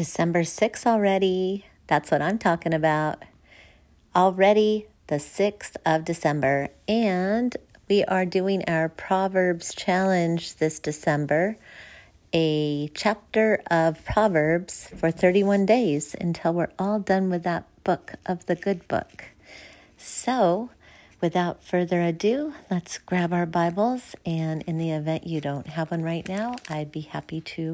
December 6th already. That's what I'm talking about. Already the 6th of December. And we are doing our Proverbs challenge this December. A chapter of Proverbs for 31 days until we're all done with that book of the good book. So, without further ado, let's grab our Bibles. And in the event you don't have one right now, I'd be happy to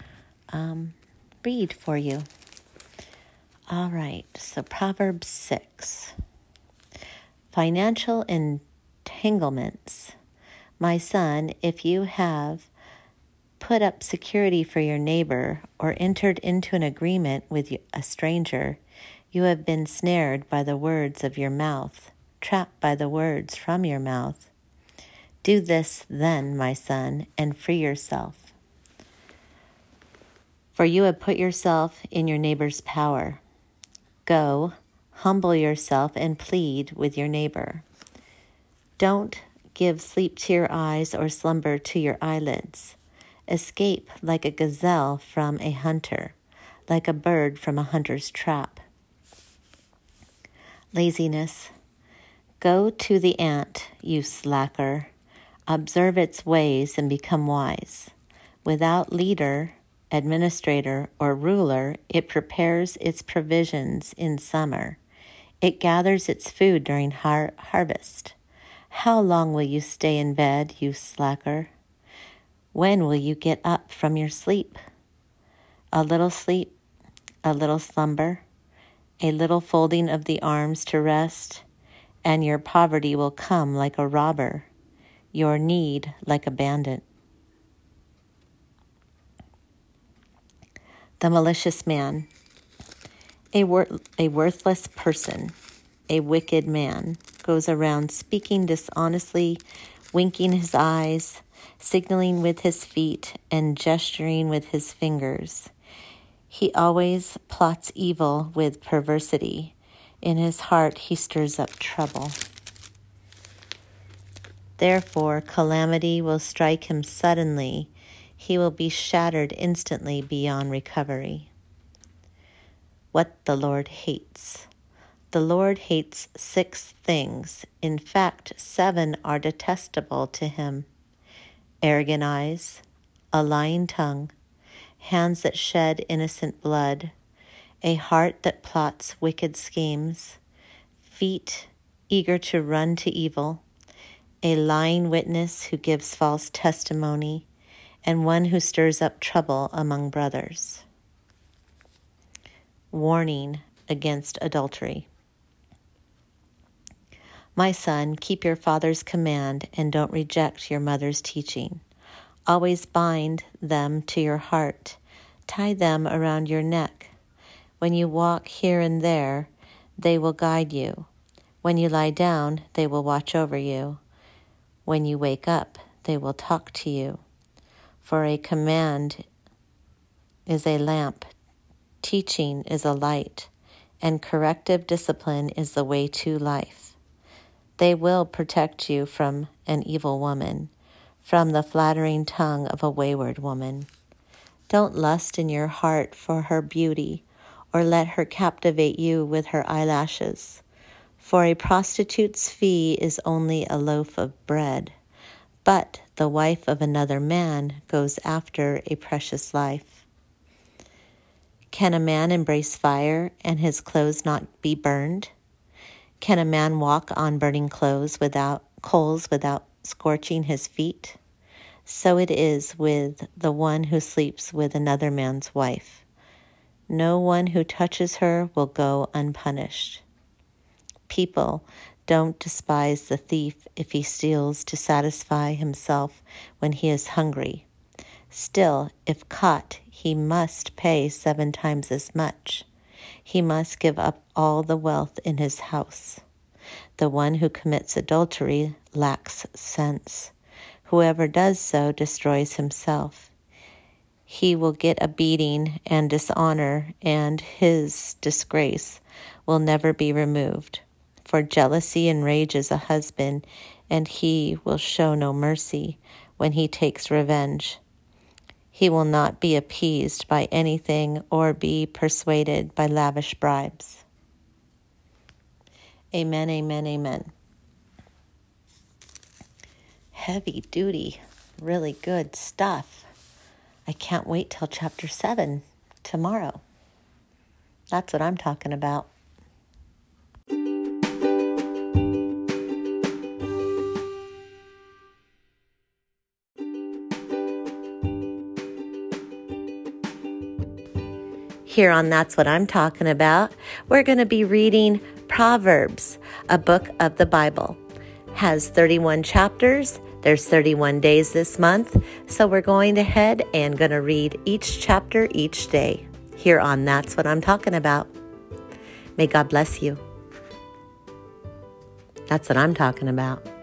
read for you. All right, so Proverbs 6. Financial entanglements. My son, if you have put up security for your neighbor or entered into an agreement with a stranger, you have been snared by the words of your mouth, trapped by the words from your mouth. Do this then, my son, and free yourself. For you have put yourself in your neighbor's power. Go, humble yourself and plead with your neighbor. Don't give sleep to your eyes or slumber to your eyelids. Escape like a gazelle from a hunter, like a bird from a hunter's trap. Laziness. Go to the ant, you slacker. Observe its ways and become wise. Without leader, administrator, or ruler, it prepares its provisions in summer. It gathers its food during harvest. How long will you stay in bed, you slacker? When will you get up from your sleep? A little sleep, a little slumber, a little folding of the arms to rest, and your poverty will come like a robber, your need like a bandit. The malicious man, a worthless person, a wicked man, goes around speaking dishonestly, winking his eyes, signaling with his feet, and gesturing with his fingers. He always plots evil with perversity. In his heart he stirs up trouble. Therefore calamity will strike him suddenly. He will be shattered instantly beyond recovery. What the Lord hates. The Lord hates 6 things. In fact, 7 are detestable to him. Arrogant eyes, a lying tongue, hands that shed innocent blood, a heart that plots wicked schemes, feet eager to run to evil, a lying witness who gives false testimony, and one who stirs up trouble among brothers. Warning against adultery. My son, keep your father's command and don't reject your mother's teaching. Always bind them to your heart. Tie them around your neck. When you walk here and there, they will guide you. When you lie down, they will watch over you. When you wake up, they will talk to you. For a command is a lamp, teaching is a light, and corrective discipline is the way to life. They will protect you from an evil woman, from the flattering tongue of a wayward woman. Don't lust in your heart for her beauty, or let her captivate you with her eyelashes. For a prostitute's fee is only a loaf of bread, but the wife of another man goes after a precious life. Can a man embrace fire and his clothes not be burned? Can a man walk on burning coals without scorching his feet? So it is with the one who sleeps with another man's wife. No one who touches her will go unpunished. People, don't despise the thief if he steals to satisfy himself when he is hungry. Still, if caught, he must pay 7 times as much. He must give up all the wealth in his house. The one who commits adultery lacks sense. Whoever does so destroys himself. He will get a beating and dishonor, and his disgrace will never be removed. For jealousy enrages a husband, and he will show no mercy when he takes revenge. He will not be appeased by anything or be persuaded by lavish bribes. Amen, amen, amen. Heavy duty, really good stuff. I can't wait till chapter 7 tomorrow. That's what I'm talking about. Here on That's What I'm Talking About, we're going to be reading Proverbs, a book of the Bible. Has 31 chapters. There's 31 days this month, so we're going ahead and going to read each chapter each day. Here on That's What I'm Talking About. May God bless you. That's what I'm talking about.